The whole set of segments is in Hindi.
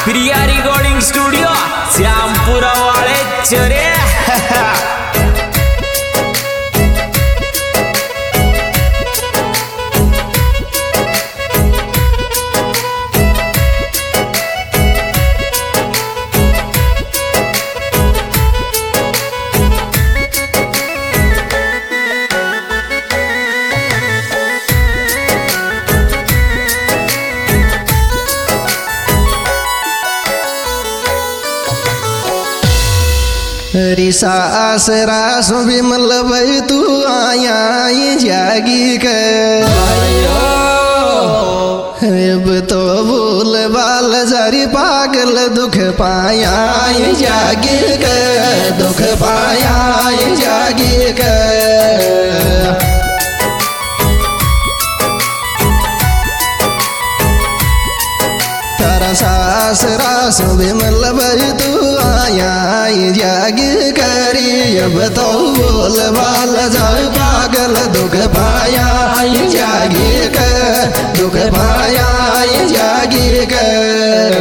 प्रिया रिकॉर्डिंग स्टूडियो श्यामपुरा वाले चरे। रिसा आसरा विमल भाई तू आया ये जागी कर अब तो भूल बाल जारी पागल दुख पाया ये जागी कर दुख पाया ये जागी कर। सासरा विमल भाई तू आया जाग करी अब तो बोल बाल जाए पागल दुख पाया जागी कर दुख पाया जागी कर।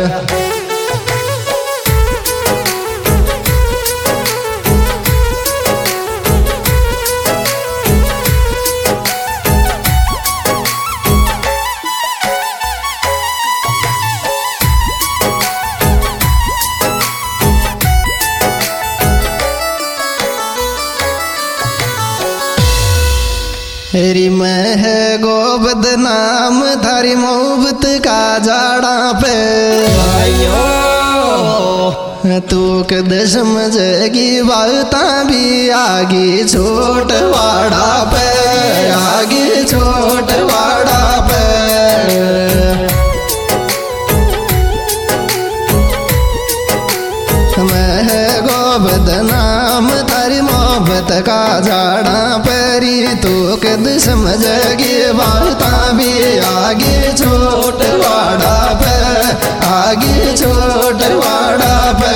हरी मैं है गोबद नाम थारी मोहब्बत का जाड़ा पे तू कद समझेगी बाता भी आगे छोट वाड़ा पे आगे छोट वाड़ा पे। मैं है गोबद नाम थारी मोहब्बत का जाड़ा पेरी तू कद समझेगी बाता भी आगे छोट वाड़ा पे आगे छोट वाड़ा पे।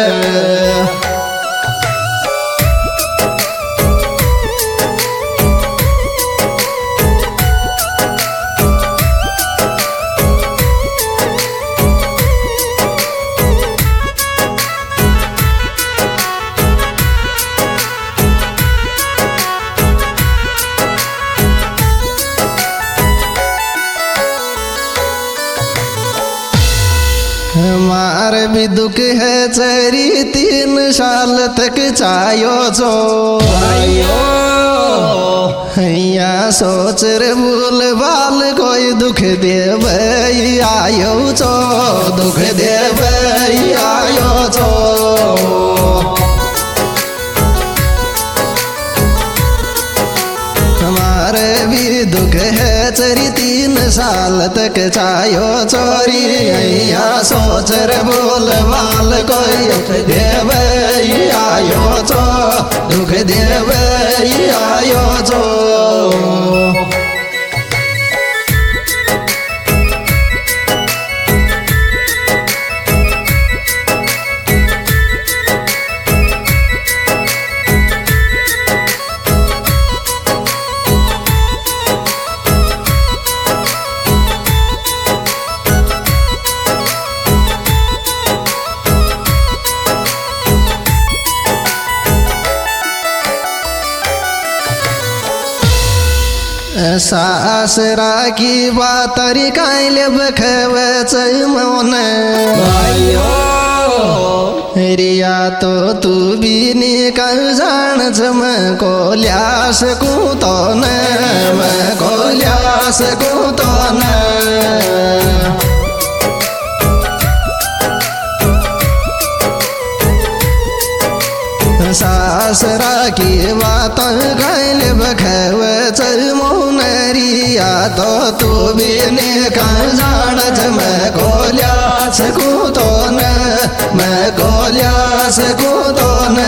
हमार भी दुख है चरी 3 साल तक चायो छो हैया सोच रे भूल बाल कोई दुख दे आयो छो दुख दे आयो छो। हमारे भी दुख है चरी 3 साल तक चायो चोरी हैया सोच रे बोल बाल कोई दुख देव आयो छो दुख देव आयो छो। सासरा की बात कायले बखवच मौन रिया तो तू भी निकल जान मैं को ल्यास को तो न मैं को ल्यास को तो न। सासरा की बात गायल बखव चल मोनरिया तो तू भी निकल जान मैं गोलिया सकूं तो न मैं गोलिया सकूं तो न।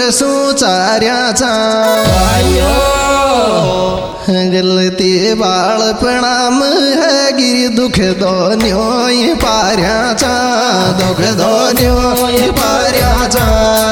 सू चार्याचा गलती बाळपणाम है गिरी दुख दोन्योय पाऱ्याचा दुख दोन्योय पाऱ्याचा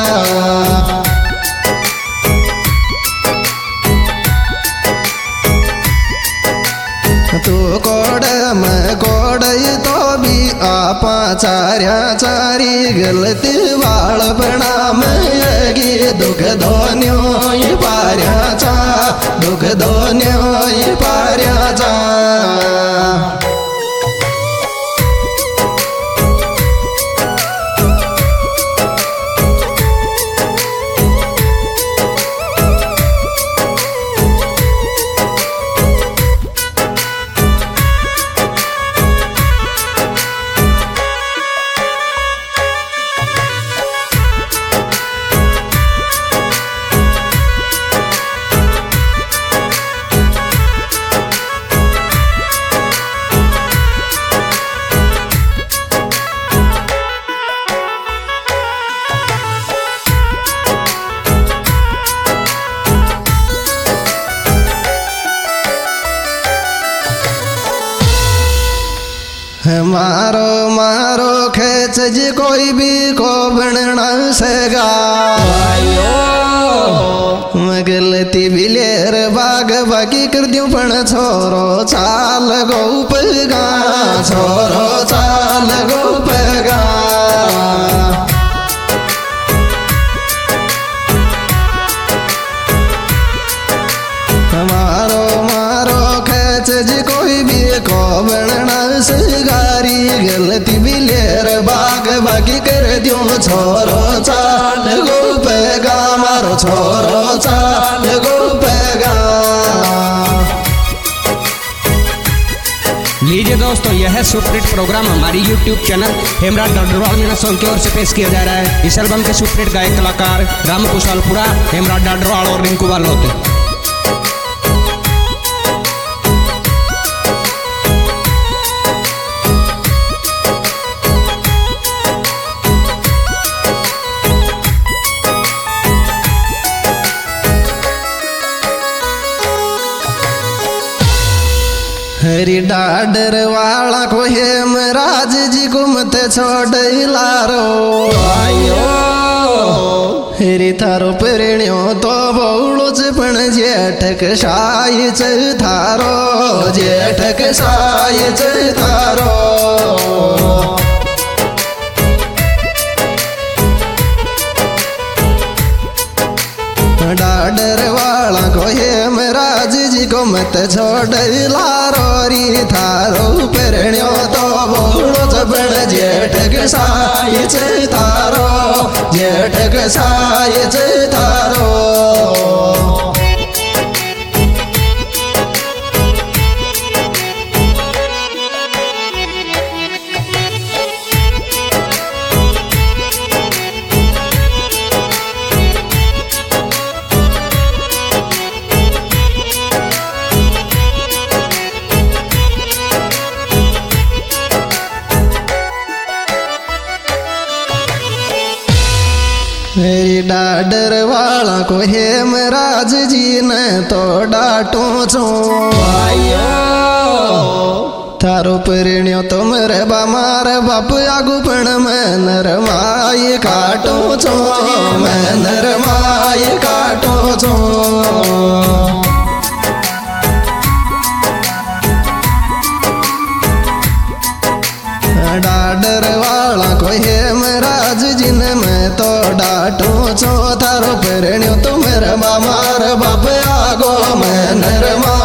तू कोड म कोडय तो भी आपा चार्या चारी गलती बाळपणाम गी दुख दोन्योय पाऱ्याचा दुख दोन्योय पाऱ्याचा मारो मारो खेच जी कोई भी को बनना सगा गलती बिलेर बाग बाकी कर दूं पण छोरो चाल गोपगा छोरो चाल गोपगा मारो मारो खेच जी कोई भी को बनना सगारी गलती बिलेर बाग बाकी कर दूं छोरो चाल गोपगा मारो छोरो चाल गोपगा। लीजिए दोस्तों, यह है सुपरहिट प्रोग्राम हमारी YouTube channel Hemraj Dadarwal Meena song की ओर से पेश किया जा रहा है। इस एल्बम के सुपरहिट गायक कलाकार राम कुशालपुरा, हेमराज डाडरवाल और रिंकू बालोत। हरी डाडर वाला को हेमराज जी को मत छोड़ लारो हरी थारो परिण्यो तो बौड़ोच पण जेठक साय थारो जेठक साय थारो डाडर वाला को हेमराज जी को मत छोड़ लारो री थारो परिण्यो तो बोलो जबन जेठक साय थारो जेठक साय थारो। मेरी डाडर वाला को हेमराज जी ने तो डांटो छो थारो परिण्यो तो मेरे बामार बाप आगू पण मैं नरमाई काटो छो मैं नरमाई काटो छो। डाडर वाला को हेमराज जी ने मैं तो डांटो छो थारो परिण्यो तो मेरे बामार बाप आगो मैं नरमा